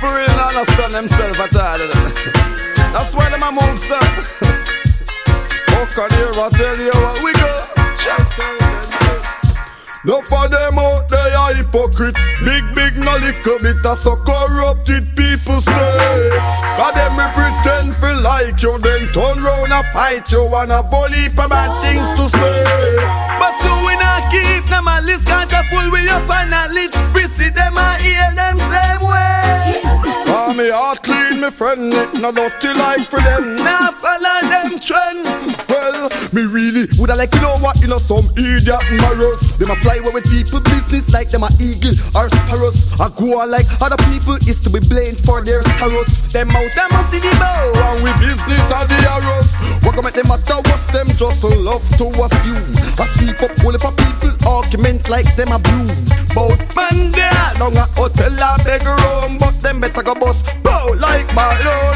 people really don't understand themselves at all. That's why them a move, sir. How can you ever tell you what we go? No for them out there are hypocrite. Big no little bit of so corrupted people say. Cause them we pretend feel like you, then turn round and fight you and a volley for bad things to say. But you will not keep them a list, can't you full with your knowledge. We see them and hear them same way. Cause me heart clean, me friend, it no dirty like for them. Now follow them trend. Well, me really woulda like to know what you know some idiot morals. Them a fly away with people business like them a eagle or sparrows. I go on like other people is to be blamed for their sorrows. Them out them a see the bow and we business are the arrows. What gonna make them matter what's them just love to assume. I sweep up all of people argument like them a bloom. Bout man there down a hotel a beg room, but them better go bust bow like balloon.